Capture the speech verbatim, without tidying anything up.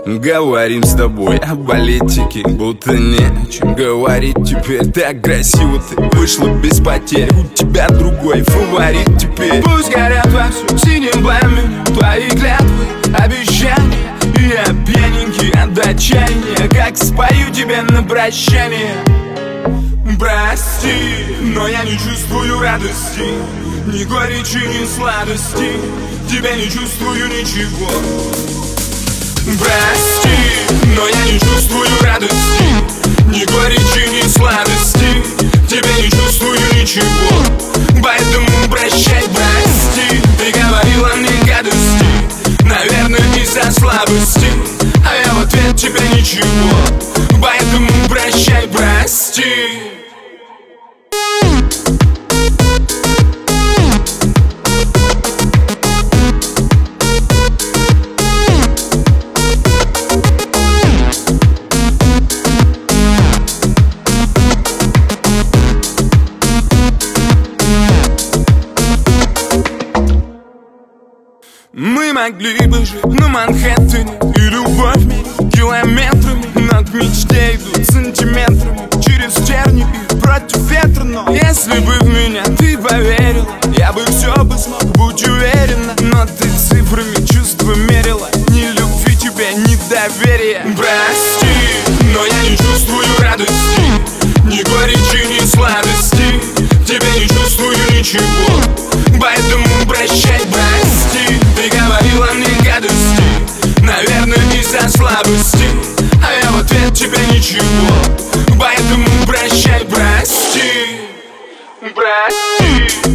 Говорим с тобой о политике, будто не о чем говорить. Теперь так красиво ты вышла без потерь. У тебя другой фаворит теперь. Пусть горят вовсю синим пламенем твои клятвы, обещания. Я пьяненький от отчаяния, как спою тебе на прощание. Прости, но я не чувствую радости, ни горечи, ни сладости. Тебя не чувствую ничего. Прости, но я не чувствую радости, ни горечи, ни сладости. Тебя не чувствую ничего. Поэтому прощай, прости. Ты говорила мне гадости, наверное, из-за слабости, а я в ответ тебе ничего. Поэтому прощай, прости. Мы могли бы жить на Манхэттене, и любовь мерить километрами, но к мечте идут сантиметрами через тернии и против ветра. Но если бы в меня ты поверила, я бы все бы смог, будь уверена. Но ты цифрами чувства мерила, ни любви тебе, ни доверия. Прости, но я не чувствую радости, ни горечи, ни сладости. Тебя не чувствую ничего. Поэтому прощай, прости. Ты говорила мне гадости, наверное, из-за слабости, а я в ответ тебе ничего. Поэтому прощай, прости. Прости.